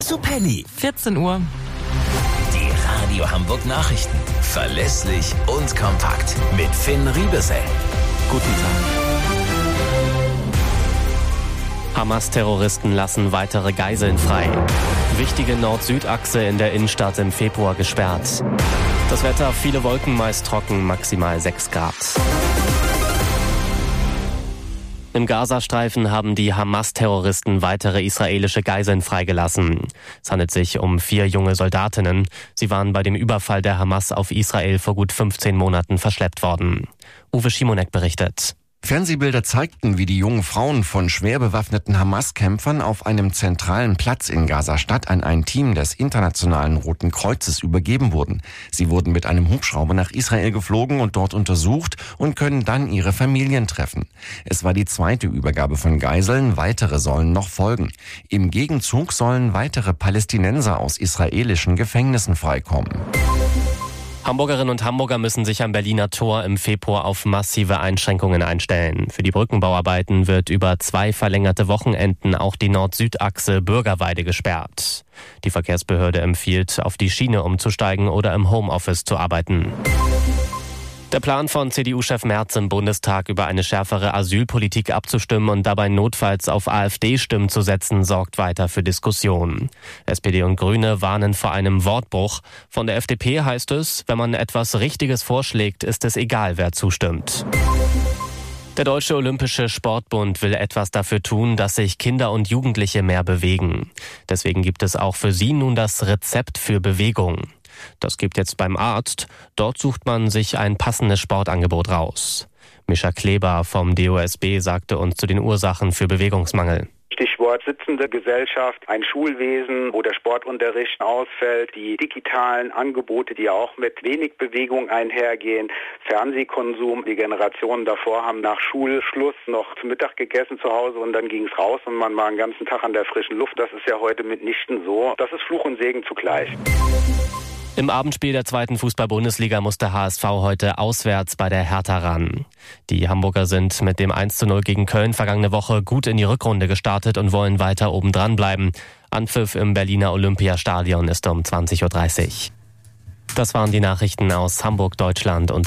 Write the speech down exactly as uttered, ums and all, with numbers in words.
zu Penny. vierzehn Uhr. Die Radio Hamburg Nachrichten. Verlässlich und kompakt. Mit Finn Riebesell. Guten Tag. Hamas-Terroristen lassen weitere Geiseln frei. Wichtige Nord-Süd-Achse in der Innenstadt im Februar gesperrt. Das Wetter, viele Wolken, meist trocken, maximal sechs Grad. Im Gazastreifen haben die Hamas-Terroristen weitere israelische Geiseln freigelassen. Es handelt sich um vier junge Soldatinnen. Sie waren bei dem Überfall der Hamas auf Israel vor gut fünfzehn Monaten verschleppt worden. Uwe Schimonek berichtet. Fernsehbilder zeigten, wie die jungen Frauen von schwer bewaffneten Hamas-Kämpfern auf einem zentralen Platz in Gaza-Stadt an ein Team des Internationalen Roten Kreuzes übergeben wurden. Sie wurden mit einem Hubschrauber nach Israel geflogen und dort untersucht und können dann ihre Familien treffen. Es war die zweite Übergabe von Geiseln, weitere sollen noch folgen. Im Gegenzug sollen weitere Palästinenser aus israelischen Gefängnissen freikommen. Hamburgerinnen und Hamburger müssen sich am Berliner Tor im Februar auf massive Einschränkungen einstellen. Für die Brückenbauarbeiten wird über zwei verlängerte Wochenenden auch die Nord-Süd-Achse Bürgerweide gesperrt. Die Verkehrsbehörde empfiehlt, auf die Schiene umzusteigen oder im Homeoffice zu arbeiten. Der Plan von C D U-Chef Merz im Bundestag über eine schärfere Asylpolitik abzustimmen und dabei notfalls auf AfD-Stimmen zu setzen, sorgt weiter für Diskussionen. S P D und Grüne warnen vor einem Wortbruch. Von der F D P heißt es, wenn man etwas Richtiges vorschlägt, ist es egal, wer zustimmt. Der Deutsche Olympische Sportbund will etwas dafür tun, dass sich Kinder und Jugendliche mehr bewegen. Deswegen gibt es auch für sie nun das Rezept für Bewegung. Das gibt jetzt beim Arzt. Dort sucht man sich ein passendes Sportangebot raus. Mischa Kleber vom D O S B sagte uns zu den Ursachen für Bewegungsmangel. Stichwort sitzende Gesellschaft, ein Schulwesen, wo der Sportunterricht ausfällt, die digitalen Angebote, die auch mit wenig Bewegung einhergehen, Fernsehkonsum. Die Generationen davor haben nach Schulschluss noch zu Mittag gegessen zu Hause und dann ging es raus und man war den ganzen Tag an der frischen Luft. Das ist ja heute mitnichten so. Das ist Fluch und Segen zugleich. Im Abendspiel der zweiten Fußball-Bundesliga muss der H S V heute auswärts bei der Hertha ran. Die Hamburger sind mit dem eins zu null gegen Köln vergangene Woche gut in die Rückrunde gestartet und wollen weiter oben dran bleiben. Anpfiff im Berliner Olympiastadion ist um zwanzig Uhr dreißig. Das waren die Nachrichten aus Hamburg, Deutschland und